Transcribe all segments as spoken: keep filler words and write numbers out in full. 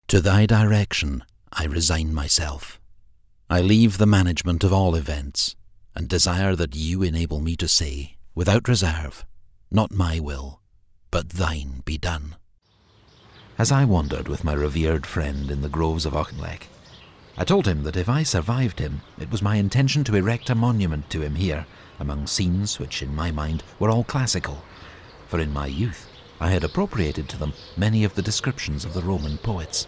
To thy direction I resign myself. I leave the management of all events, and desire that you enable me to say, without reserve, not my will, but thine be done. As I wandered with my revered friend in the groves of Auchinleck, I told him that if I survived him, it was my intention to erect a monument to him here, among scenes which in my mind were all classical, for in my youth I had appropriated to them many of the descriptions of the Roman poets.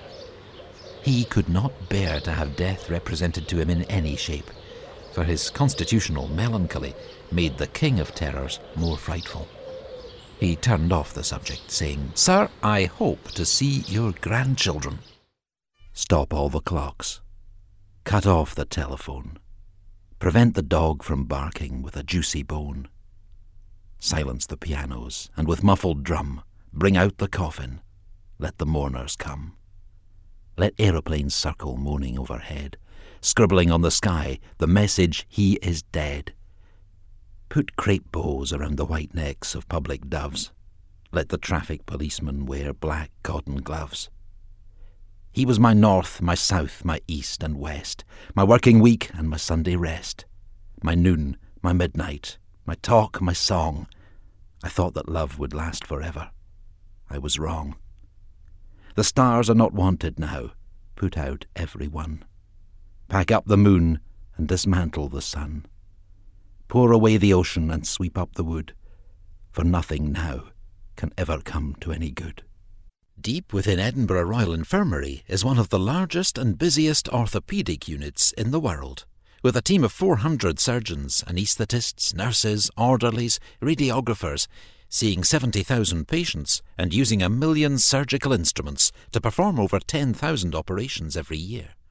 He could not bear to have death represented to him in any shape, for his constitutional melancholy made the king of terrors more frightful. He turned off the subject, saying, "Sir, I hope to see your grandchildren." Stop all the clocks. Cut off the telephone. Prevent the dog from barking with a juicy bone. Silence the pianos, and with muffled drum, bring out the coffin. Let the mourners come. Let aeroplanes circle moaning overhead, scribbling on the sky the message, "He is dead." Put crape bows around the white necks of public doves. Let the traffic policemen wear black cotton gloves. He was my north, my south, my east and west, my working week and my Sunday rest, my noon, my midnight, my talk, my song. I thought that love would last forever. I was wrong. The stars are not wanted now. Put out every one. Pack up the moon and dismantle the sun. Pour away the ocean and sweep up the wood, for nothing now can ever come to any good. Deep within Edinburgh Royal Infirmary is one of the largest and busiest orthopaedic units in the world, with a team of four hundred surgeons, anaesthetists, nurses, orderlies, radiographers, seeing seventy thousand patients and using a million surgical instruments to perform over ten thousand operations every year.